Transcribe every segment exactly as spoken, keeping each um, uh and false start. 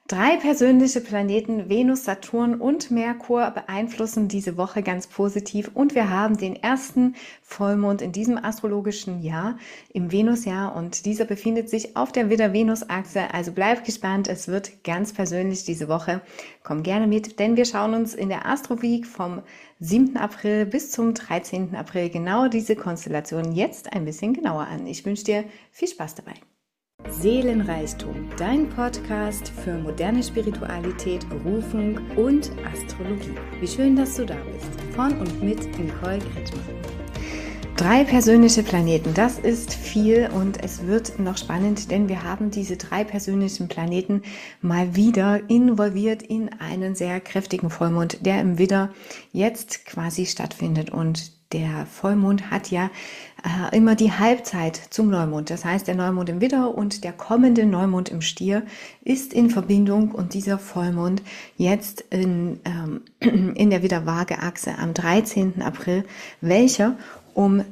Drei persönliche Planeten, Venus, Saturn und Merkur, beeinflussen diese Woche ganz positiv und wir haben den ersten Vollmond in diesem astrologischen Jahr, im Venusjahr, und dieser befindet sich auf der Widder-Venus-Achse, also bleib gespannt, es wird ganz persönlich diese Woche. Komm gerne mit, denn wir schauen uns in der Astro-Week vom siebten April bis zum dreizehnten April genau diese Konstellation jetzt ein bisschen genauer an. Ich wünsche dir viel Spaß dabei. Seelenreichtum, dein Podcast für moderne Spiritualität, Berufung und Astrologie. Wie schön, dass du da bist. Von und mit Nicole Kretschmann. Drei persönliche Planeten, das ist viel und es wird noch spannend, denn wir haben diese drei persönlichen Planeten mal wieder involviert in einen sehr kräftigen Vollmond, der im Widder jetzt quasi stattfindet. Und der Vollmond hat ja äh, immer die Halbzeit zum Neumond. Das heißt, der Neumond im Widder und der kommende Neumond im Stier ist in Verbindung, und dieser Vollmond jetzt in, ähm, in der Widder-Waage-Achse am dreizehnten April, welcher um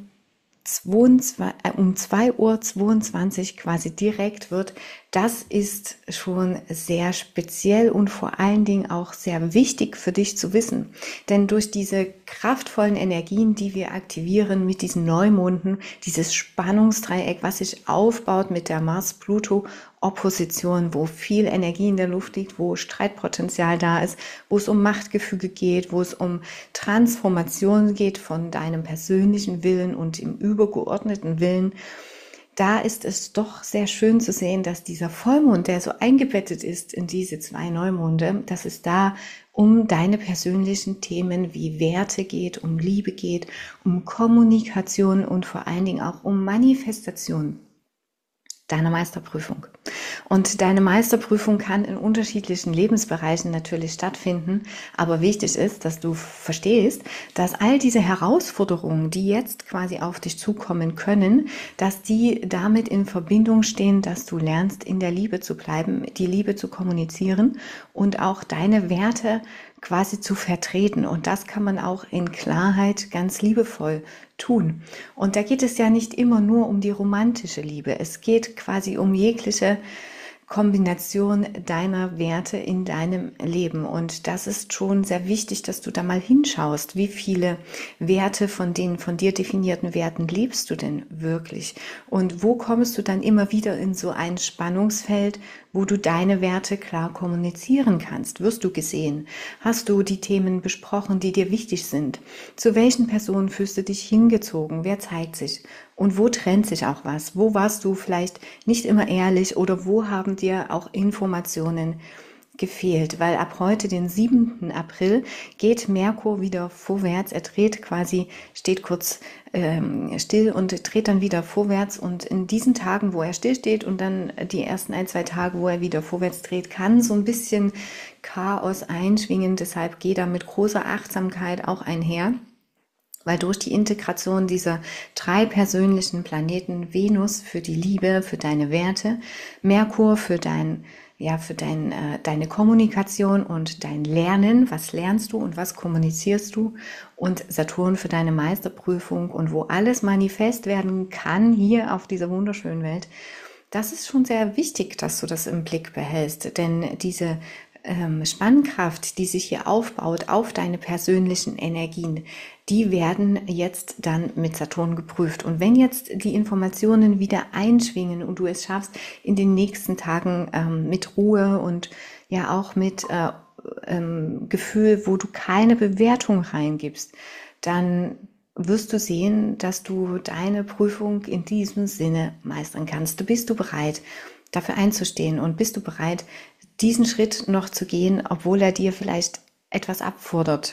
um zwei Uhr zweiundzwanzig quasi direkt wird, das ist schon sehr speziell und vor allen Dingen auch sehr wichtig für dich zu wissen. Denn durch diese kraftvollen Energien, die wir aktivieren mit diesen Neumonden, dieses Spannungsdreieck, was sich aufbaut mit der Mars-Pluto-Opposition, wo viel Energie in der Luft liegt, wo Streitpotenzial da ist, wo es um Machtgefüge geht, wo es um Transformation geht von deinem persönlichen Willen und im übergeordneten Willen. Da ist es doch sehr schön zu sehen, dass dieser Vollmond, der so eingebettet ist in diese zwei Neumonde, dass es da um deine persönlichen Themen wie Werte geht, um Liebe geht, um Kommunikation und vor allen Dingen auch um Manifestation deiner Meisterprüfung. Und deine Meisterprüfung kann in unterschiedlichen Lebensbereichen natürlich stattfinden, aber wichtig ist, dass du verstehst, dass all diese Herausforderungen, die jetzt quasi auf dich zukommen können, dass die damit in Verbindung stehen, dass du lernst, in der Liebe zu bleiben, die Liebe zu kommunizieren und auch deine Werte quasi zu vertreten. Und das kann man auch in Klarheit ganz liebevoll tun. Und da geht es ja nicht immer nur um die romantische Liebe. Es geht quasi um jegliche Kombination deiner Werte in deinem Leben. Und das ist schon sehr wichtig, dass du da mal hinschaust, wie viele Werte von den von dir definierten Werten lebst du denn wirklich? Und wo kommst du dann immer wieder in so ein Spannungsfeld, wo du deine Werte klar kommunizieren kannst? Wirst du gesehen? Hast du die Themen besprochen, die dir wichtig sind? Zu welchen Personen fühlst du dich hingezogen? Wer zeigt sich? Und wo trennt sich auch was? Wo warst du vielleicht nicht immer ehrlich oder wo haben dir auch Informationen gefehlt? Weil ab heute, den siebten April, geht Merkur wieder vorwärts. Er dreht quasi, steht kurz ähm, still und dreht dann wieder vorwärts. Und in diesen Tagen, wo er still steht und dann die ersten ein, zwei Tage, wo er wieder vorwärts dreht, kann so ein bisschen Chaos einschwingen. Deshalb geh da mit großer Achtsamkeit auch einher. Weil durch die Integration dieser drei persönlichen Planeten, Venus für die Liebe, für deine Werte, Merkur für dein, ja, für dein, äh, deine Kommunikation und dein Lernen, was lernst du und was kommunizierst du, und Saturn für deine Meisterprüfung und wo alles manifest werden kann hier auf dieser wunderschönen Welt. Das ist schon sehr wichtig, dass du das im Blick behältst, denn diese ähm, Spannkraft, die sich hier aufbaut auf deine persönlichen Energien, die werden jetzt dann mit Saturn geprüft. Und wenn jetzt die Informationen wieder einschwingen und du es schaffst, in den nächsten Tagen ähm, mit Ruhe und ja auch mit äh, ähm, Gefühl, wo du keine Bewertung reingibst, dann wirst du sehen, dass du deine Prüfung in diesem Sinne meistern kannst. Bist du bereit, dafür einzustehen, und bist du bereit, diesen Schritt noch zu gehen, obwohl er dir vielleicht etwas abfordert?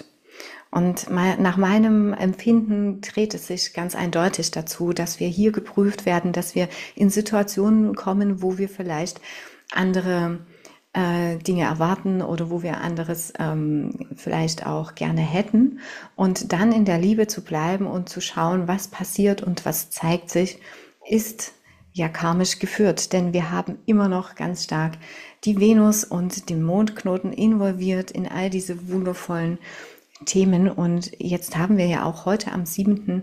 Und nach meinem Empfinden dreht es sich ganz eindeutig dazu, dass wir hier geprüft werden, dass wir in Situationen kommen, wo wir vielleicht andere äh, Dinge erwarten oder wo wir anderes ähm, vielleicht auch gerne hätten, und dann in der Liebe zu bleiben und zu schauen, was passiert und was zeigt sich, ist ja karmisch geführt, denn wir haben immer noch ganz stark die Venus und den Mondknoten involviert in all diese wundervollen Themen. Und jetzt haben wir ja auch heute am siebten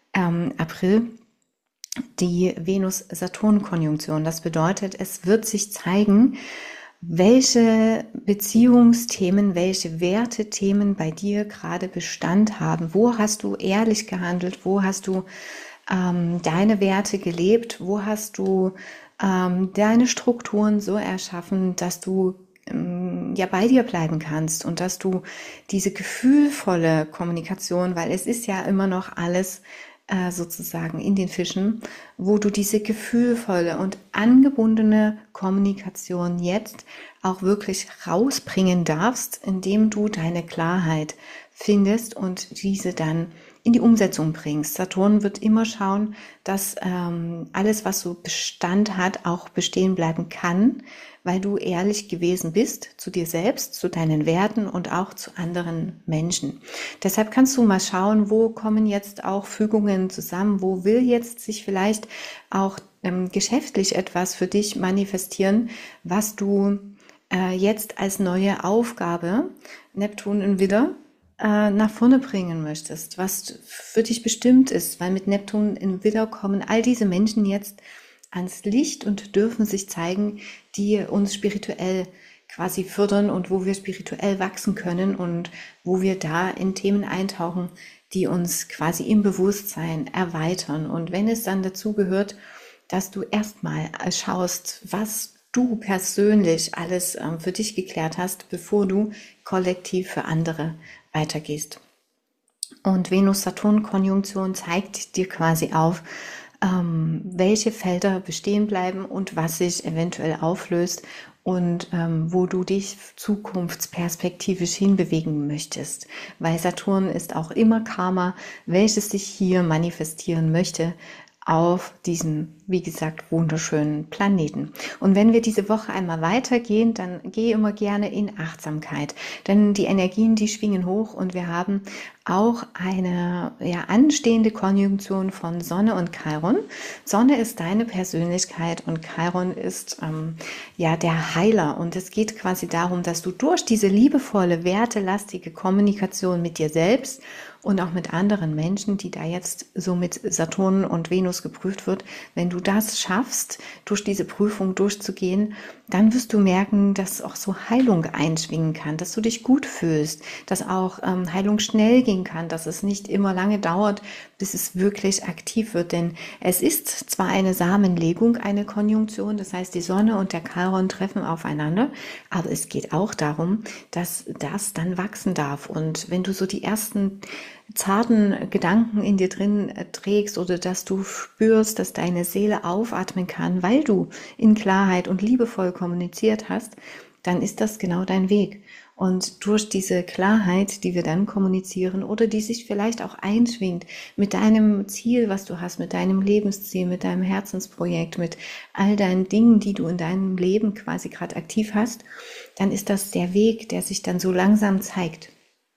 April die Venus-Saturn-Konjunktion. Das bedeutet, es wird sich zeigen, welche Beziehungsthemen, welche Wertethemen bei dir gerade Bestand haben. Wo hast du ehrlich gehandelt? Wo hast du ähm, deine Werte gelebt? Wo hast du ähm, deine Strukturen so erschaffen, dass du ähm, ja bei dir bleiben kannst und dass du diese gefühlvolle Kommunikation, weil es ist ja immer noch alles äh, sozusagen in den Fischen, wo du diese gefühlvolle und angebundene Kommunikation jetzt auch wirklich rausbringen darfst, indem du deine Klarheit findest und diese dann in die Umsetzung bringst. Saturn wird immer schauen, dass ähm, alles, was so Bestand hat, auch bestehen bleiben kann, weil du ehrlich gewesen bist zu dir selbst, zu deinen Werten und auch zu anderen Menschen. Deshalb kannst du mal schauen, wo kommen jetzt auch Fügungen zusammen, wo will jetzt sich vielleicht auch ähm, geschäftlich etwas für dich manifestieren, was du äh, jetzt als neue Aufgabe, Neptun in Widder, nach vorne bringen möchtest, was für dich bestimmt ist, weil mit Neptun in Widder kommen all diese Menschen jetzt ans Licht und dürfen sich zeigen, die uns spirituell quasi fördern und wo wir spirituell wachsen können und wo wir da in Themen eintauchen, die uns quasi im Bewusstsein erweitern. Und wenn es dann dazu gehört, dass du erstmal schaust, was du persönlich alles ähm, für dich geklärt hast, bevor du kollektiv für andere weitergehst. Und Venus-Saturn-Konjunktion zeigt dir quasi auf, ähm, welche Felder bestehen bleiben und was sich eventuell auflöst und ähm, wo du dich zukunftsperspektivisch hinbewegen möchtest. Weil Saturn ist auch immer Karma, welches sich hier manifestieren möchte auf diesem, wie gesagt, wunderschönen Planeten. Und wenn wir diese Woche einmal weitergehen, dann gehe immer gerne in Achtsamkeit, denn die Energien, die schwingen hoch und wir haben auch eine ja, anstehende Konjunktion von Sonne und Chiron. Sonne ist deine Persönlichkeit und Chiron ist ähm, ja der Heiler und es geht quasi darum, dass du durch diese liebevolle, wertelastige Kommunikation mit dir selbst und auch mit anderen Menschen, die da jetzt so mit Saturn und Venus geprüft wird, wenn du das schaffst, durch diese Prüfung durchzugehen, dann wirst du merken, dass auch so Heilung einschwingen kann, dass du dich gut fühlst, dass auch ähm, Heilung schnell gehen kann, dass es nicht immer lange dauert, bis es wirklich aktiv wird. Denn es ist zwar eine Samenlegung, eine Konjunktion, das heißt, die Sonne und der Chiron treffen aufeinander, aber es geht auch darum, dass das dann wachsen darf. Und wenn du so die ersten zarten Gedanken in dir drin trägst oder dass du spürst, dass deine Seele aufatmen kann, weil du in Klarheit und liebevoll kommuniziert hast, dann ist das genau dein Weg. Und durch diese Klarheit, die wir dann kommunizieren oder die sich vielleicht auch einschwingt mit deinem Ziel, was du hast, mit deinem Lebensziel, mit deinem Herzensprojekt, mit all deinen Dingen, die du in deinem Leben quasi gerade aktiv hast, dann ist das der Weg, der sich dann so langsam zeigt.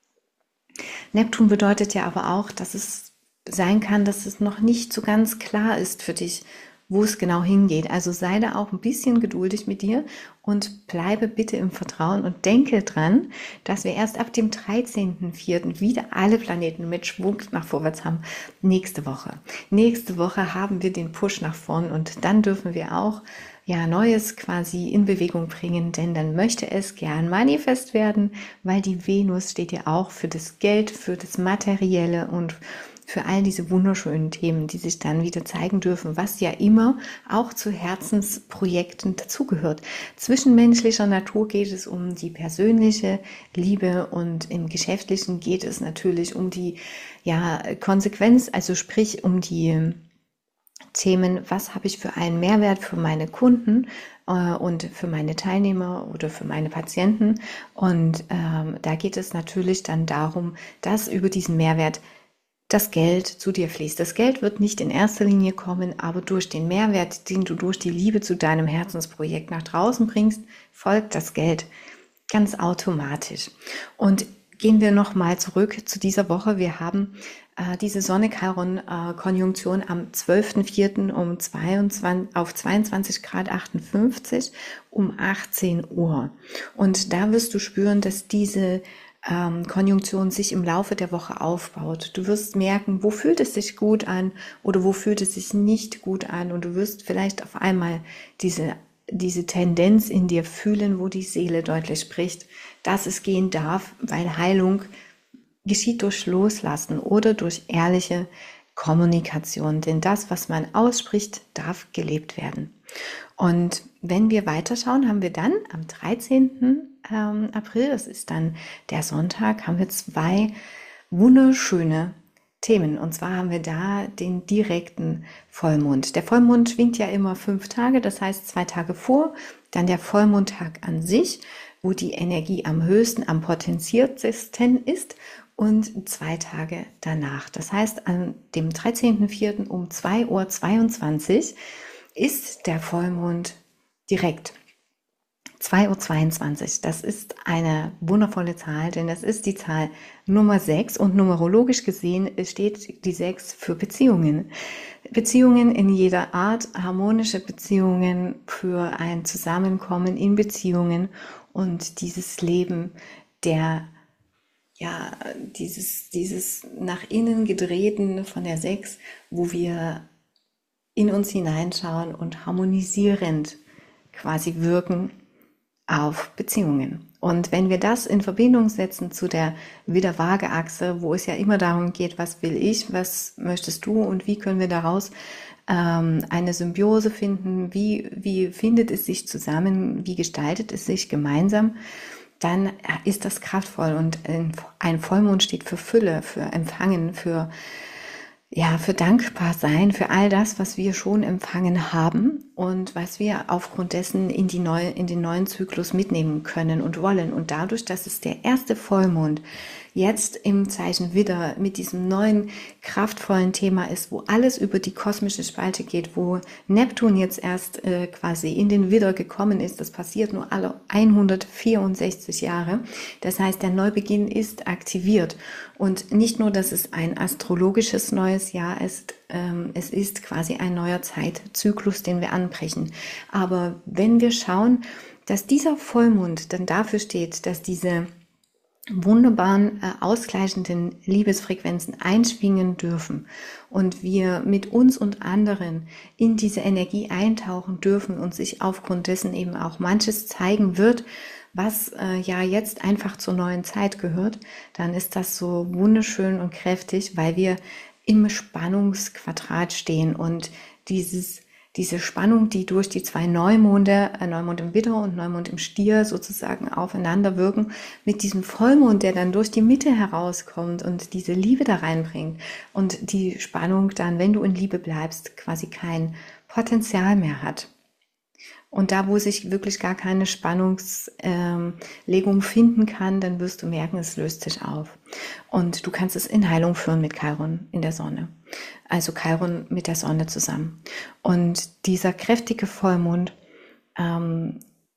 Neptun bedeutet ja aber auch, dass es sein kann, dass es noch nicht so ganz klar ist für dich, wo es genau hingeht. Also sei da auch ein bisschen geduldig mit dir und bleibe bitte im Vertrauen und denke dran, dass wir erst ab dem dreizehnten vierten wieder alle Planeten mit Schwung nach vorwärts haben. Nächste Woche. Nächste Woche haben wir den Push nach vorn und dann dürfen wir auch ja, Neues quasi in Bewegung bringen, denn dann möchte es gern manifest werden, weil die Venus steht ja auch für das Geld, für das Materielle und für all diese wunderschönen Themen, die sich dann wieder zeigen dürfen, was ja immer auch zu Herzensprojekten dazugehört. Zwischenmenschlicher Natur geht es um die persönliche Liebe und im Geschäftlichen geht es natürlich um die ja, Konsequenz, also sprich um die Themen, was habe ich für einen Mehrwert für meine Kunden äh, und für meine Teilnehmer oder für meine Patienten. Und ähm, da geht es natürlich dann darum, dass über diesen Mehrwert das Geld zu dir fließt. Das Geld wird nicht in erster Linie kommen, aber durch den Mehrwert, den du durch die Liebe zu deinem Herzensprojekt nach draußen bringst, folgt das Geld ganz automatisch. Und gehen wir nochmal zurück zu dieser Woche. Wir haben äh, diese Sonne-Chiron-Konjunktion äh, am zwölften vierten um zweiundzwanzig, auf zweiundzwanzig Grad achtundfünfzig um achtzehn Uhr. Und da wirst du spüren, dass diese ähm, Konjunktion sich im Laufe der Woche aufbaut. Du wirst merken, wo fühlt es sich gut an oder wo fühlt es sich nicht gut an und du wirst vielleicht auf einmal diese diese Tendenz in dir fühlen, wo die Seele deutlich spricht, dass es gehen darf, weil Heilung geschieht durch Loslassen oder durch ehrliche Kommunikation. Denn das, was man ausspricht, darf gelebt werden. Und wenn wir weiterschauen, haben wir dann am dreizehnten April, das ist dann der Sonntag, haben wir zwei wunderschöne Themen. Und zwar haben wir da den direkten Vollmond. Der Vollmond schwingt ja immer fünf Tage, das heißt zwei Tage vor, dann der Vollmondtag an sich, wo die Energie am höchsten, am potenziertesten ist, und zwei Tage danach. Das heißt, an dem dreizehnten vierten um zwei Uhr zweiundzwanzig ist der Vollmond direkt. zwei Uhr zweiundzwanzig, das ist eine wundervolle Zahl, denn das ist die Zahl Nummer sechs und numerologisch gesehen steht die sechs für Beziehungen. Beziehungen in jeder Art, harmonische Beziehungen, für ein Zusammenkommen in Beziehungen und dieses Leben der, ja, dieses, dieses nach innen gedrehten von der sechs, wo wir in uns hineinschauen und harmonisierend quasi wirken auf Beziehungen. Und wenn wir das in Verbindung setzen zu der Widder-Waage-Achse, wo es ja immer darum geht, was will ich, was möchtest du und wie können wir daraus ähm, eine Symbiose finden, wie, wie findet es sich zusammen, wie gestaltet es sich gemeinsam, dann ist das kraftvoll. Und ein Vollmond steht für Fülle, für Empfangen, für ja, für dankbar sein, für all das, was wir schon empfangen haben und was wir aufgrund dessen in, die neue, in den neuen Zyklus mitnehmen können und wollen. Und dadurch, dass es der erste Vollmond jetzt im Zeichen Widder mit diesem neuen, kraftvollen Thema ist, wo alles über die kosmische Spalte geht, wo Neptun jetzt erst äh, quasi in den Widder gekommen ist, das passiert nur alle hundertvierundsechzig Jahre. Das heißt, der Neubeginn ist aktiviert. Und nicht nur, dass es ein astrologisches neues Jahr ist, ähm, es ist quasi ein neuer Zeitzyklus, den wir anbrechen. Aber wenn wir schauen, dass dieser Vollmond dann dafür steht, dass diese wunderbaren äh, ausgleichenden Liebesfrequenzen einschwingen dürfen und wir mit uns und anderen in diese Energie eintauchen dürfen und sich aufgrund dessen eben auch manches zeigen wird, was äh, ja jetzt einfach zur neuen Zeit gehört, dann ist das so wunderschön und kräftig, weil wir im Spannungsquadrat stehen und dieses diese Spannung, die durch die zwei Neumonde, äh, Neumond im Widder und Neumond im Stier sozusagen aufeinander wirken, mit diesem Vollmond, der dann durch die Mitte herauskommt und diese Liebe da reinbringt und die Spannung dann, wenn du in Liebe bleibst, quasi kein Potenzial mehr hat. Und da, wo sich wirklich gar keine Spannungslegung ähm, finden kann, dann wirst du merken, es löst sich auf. Und du kannst es in Heilung führen mit Chiron in der Sonne. Also Chiron mit der Sonne zusammen. Und dieser kräftige Vollmond ähm,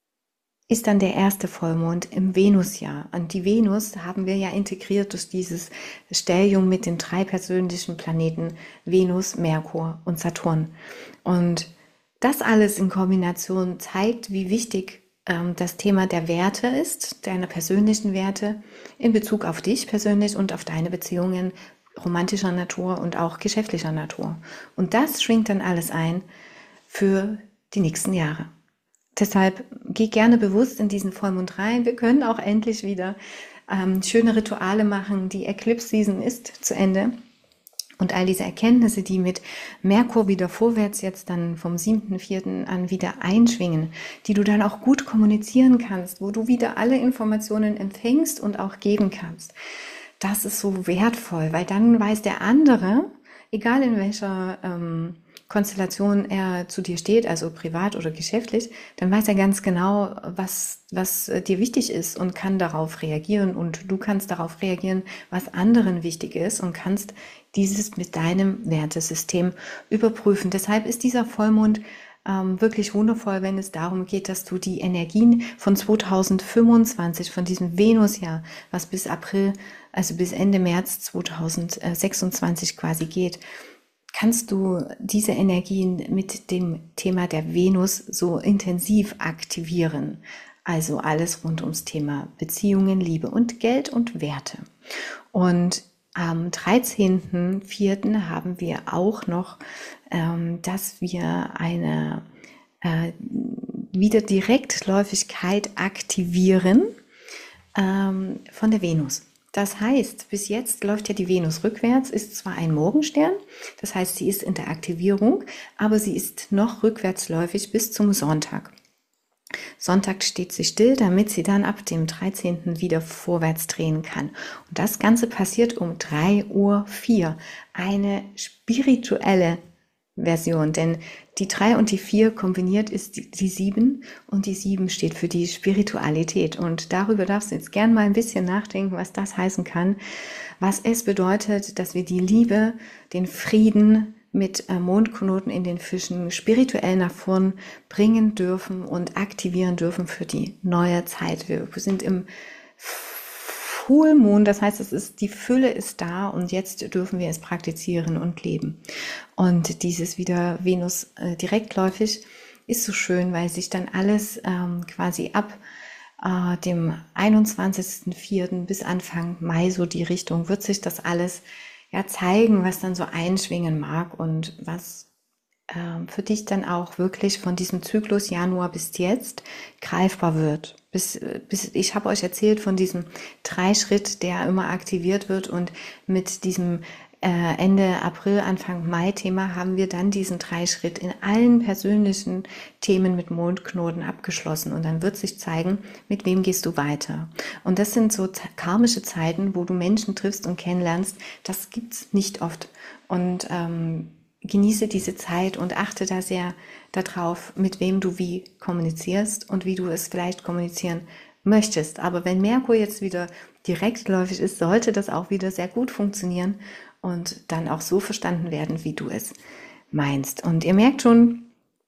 ist dann der erste Vollmond im Venusjahr. Und die Venus haben wir ja integriert durch dieses Stellium mit den drei persönlichen Planeten Venus, Merkur und Saturn. Und das alles in Kombination zeigt, wie wichtig ähm, das Thema der Werte ist, deiner persönlichen Werte in Bezug auf dich persönlich und auf deine Beziehungen romantischer Natur und auch geschäftlicher Natur. Und das schwingt dann alles ein für die nächsten Jahre. Deshalb geh gerne bewusst in diesen Vollmond rein. Wir können auch endlich wieder ähm, schöne Rituale machen. Die Eclipse Season ist zu Ende. Und all diese Erkenntnisse, die mit Merkur wieder vorwärts jetzt dann vom siebten vierten an wieder einschwingen, die du dann auch gut kommunizieren kannst, wo du wieder alle Informationen empfängst und auch geben kannst, das ist so wertvoll, weil dann weiß der andere, egal in welcher ähm, Konstellation er zu dir steht, also privat oder geschäftlich, dann weiß er ganz genau, was, was dir wichtig ist und kann darauf reagieren und du kannst darauf reagieren, was anderen wichtig ist und kannst dieses mit deinem Wertesystem überprüfen. Deshalb ist dieser Vollmond ähm, wirklich wundervoll, wenn es darum geht, dass du die Energien von zweitausendfünfundzwanzig, von diesem Venusjahr, was bis April, also bis Ende März zweitausendsechsundzwanzig quasi geht, kannst du diese Energien mit dem Thema der Venus so intensiv aktivieren. Also alles rund ums Thema Beziehungen, Liebe und Geld und Werte. Und am dreizehnten vierten haben wir auch noch, ähm, dass wir eine äh, wieder Direktläufigkeit aktivieren ähm, von der Venus. Das heißt, bis jetzt läuft ja die Venus rückwärts, ist zwar ein Morgenstern, das heißt, sie ist in der Aktivierung, aber sie ist noch rückwärtsläufig bis zum Sonntag. Sonntag steht sie still, damit sie dann ab dem dreizehnten wieder vorwärts drehen kann. Und das Ganze passiert um drei Uhr vier. Eine spirituelle Version, denn die drei und die vier kombiniert ist die, die sieben und die sieben steht für die Spiritualität. Und darüber darfst du jetzt gern mal ein bisschen nachdenken, was das heißen kann, was es bedeutet, dass wir die Liebe, den Frieden mit Mondknoten in den Fischen spirituell nach vorn bringen dürfen und aktivieren dürfen für die neue Zeit. Wir sind im Vollmond, das heißt, es ist, die Fülle ist da und jetzt dürfen wir es praktizieren und leben. Und dieses wieder Venus äh, direktläufig ist so schön, weil sich dann alles ähm, quasi ab äh, dem einundzwanzigsten vierten bis Anfang Mai, so die Richtung, wird sich das alles ja zeigen, was dann so einschwingen mag und was ähm, für dich dann auch wirklich von diesem Zyklus Januar bis jetzt greifbar wird. Bis, bis ich habe euch erzählt von diesem Dreischritt, der immer aktiviert wird, und mit diesem äh, Ende April, Anfang Mai Thema haben wir dann diesen Dreischritt in allen persönlichen Themen mit Mondknoten abgeschlossen, und dann wird sich zeigen, mit wem gehst du weiter. Und das sind so karmische Zeiten, wo du Menschen triffst und kennenlernst. Das gibt's nicht oft, und ähm, genieße diese Zeit und achte da sehr darauf, mit wem du wie kommunizierst und wie du es vielleicht kommunizieren möchtest. Aber wenn Merkur jetzt wieder direktläufig ist, sollte das auch wieder sehr gut funktionieren und dann auch so verstanden werden, wie du es meinst. Und ihr merkt schon,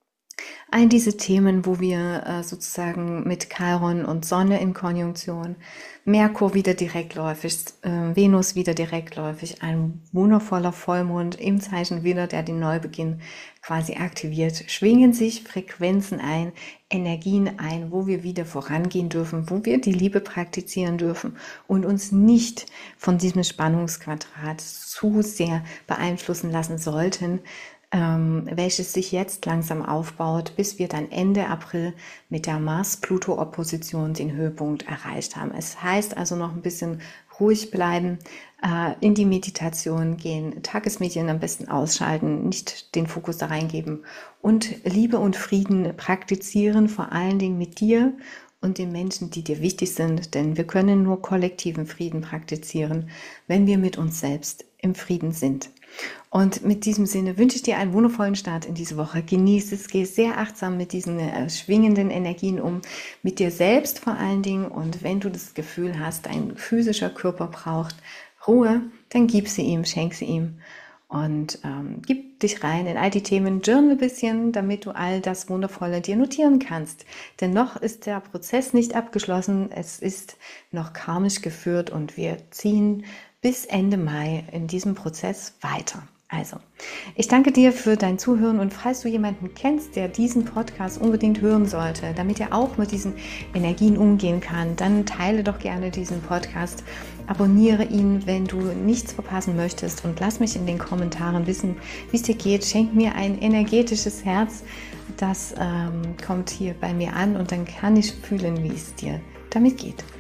all diese Themen, wo wir äh, sozusagen mit Chiron und Sonne in Konjunktion, Merkur wieder direktläufig, äh, Venus wieder direktläufig, ein wundervoller Vollmond im Zeichen Widder, der den Neubeginn quasi aktiviert, schwingen sich Frequenzen ein, Energien ein, wo wir wieder vorangehen dürfen, wo wir die Liebe praktizieren dürfen und uns nicht von diesem Spannungsquadrat zu sehr beeinflussen lassen sollten, Ähm, welches sich jetzt langsam aufbaut, bis wir dann Ende April mit der Mars-Pluto-Opposition den Höhepunkt erreicht haben. Es heißt also noch ein bisschen ruhig bleiben, äh, in die Meditation gehen, Tagesmedien am besten ausschalten, nicht den Fokus da reingeben und Liebe und Frieden praktizieren, vor allen Dingen mit dir und den Menschen, die dir wichtig sind, denn wir können nur kollektiven Frieden praktizieren, wenn wir mit uns selbst im Frieden sind. Und mit diesem Sinne wünsche ich dir einen wundervollen Start in diese Woche. Genieß es, geh sehr achtsam mit diesen äh, schwingenden Energien um, mit dir selbst vor allen Dingen. Und wenn du das Gefühl hast, dein physischer Körper braucht Ruhe, dann gib sie ihm, schenk sie ihm und ähm, gib dich rein in all die Themen, journal ein bisschen, damit du all das Wundervolle dir notieren kannst. Denn noch ist der Prozess nicht abgeschlossen, es ist noch karmisch geführt und wir ziehen bis Ende Mai in diesem Prozess weiter. Also, ich danke dir für dein Zuhören, und falls du jemanden kennst, der diesen Podcast unbedingt hören sollte, damit er auch mit diesen Energien umgehen kann, dann teile doch gerne diesen Podcast, abonniere ihn, wenn du nichts verpassen möchtest, und lass mich in den Kommentaren wissen, wie es dir geht. Schenk mir ein energetisches Herz, das ähm, kommt hier bei mir an, und dann kann ich fühlen, wie es dir damit geht.